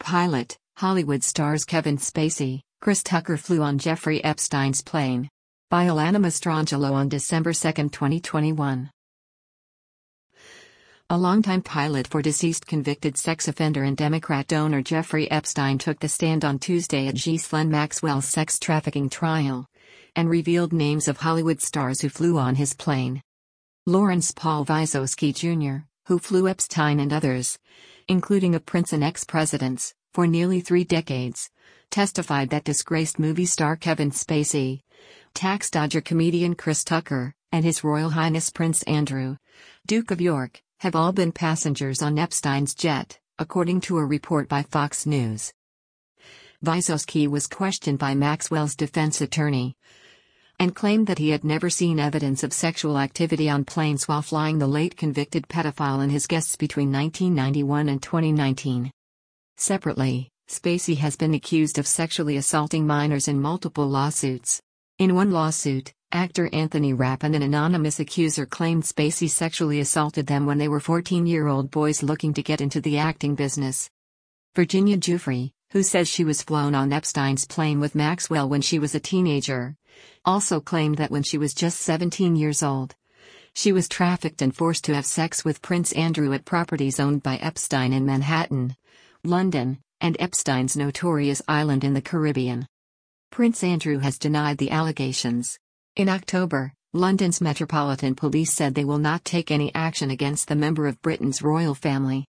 Pilot, Hollywood stars Kevin Spacey, Chris Tucker flew on Jeffrey Epstein's plane. By Alana Mastrangelo on December 2, 2021. A longtime pilot for deceased convicted sex offender and Democrat donor Jeffrey Epstein took the stand on Tuesday at Ghislaine Maxwell's sex trafficking trial and revealed names of Hollywood stars who flew on his plane. Lawrence Paul Vysotsky Jr., who flew Epstein and others, including a prince and ex-presidents, for nearly 3 decades, testified that disgraced movie star Kevin Spacey, tax dodger comedian Chris Tucker, and His Royal Highness Prince Andrew, Duke of York, have all been passengers on Epstein's jet, according to a report by Fox News. Vysotsky was questioned by Maxwell's defense attorney and claimed that he had never seen evidence of sexual activity on planes while flying the late convicted pedophile and his guests between 1991 and 2019. Separately, Spacey has been accused of sexually assaulting minors in multiple lawsuits. In one lawsuit, actor Anthony Rapp and an anonymous accuser claimed Spacey sexually assaulted them when they were 14-year-old boys looking to get into the acting business. Virginia Giuffre, who says she was flown on Epstein's plane with Maxwell when she was a teenager, also claimed that when she was just 17 years old, she was trafficked and forced to have sex with Prince Andrew at properties owned by Epstein in Manhattan, London, and Epstein's notorious island in the Caribbean. Prince Andrew has denied the allegations. In October, London's Metropolitan Police said they will not take any action against the member of Britain's royal family.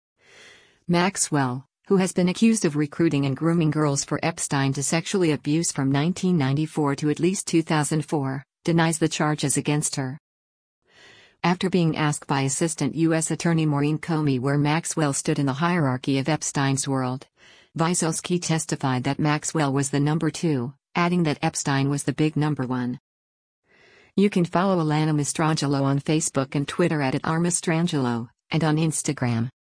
Maxwell, who has been accused of recruiting and grooming girls for Epstein to sexually abuse from 1994 to at least 2004, denies the charges against her. After being asked by Assistant U.S. Attorney Maureen Comey where Maxwell stood in the hierarchy of Epstein's world, Vysotsky testified that Maxwell was the number 2, adding that Epstein was the big number 1. You can follow Alana Mastrangelo on Facebook and Twitter @RMastrangelo, and on Instagram.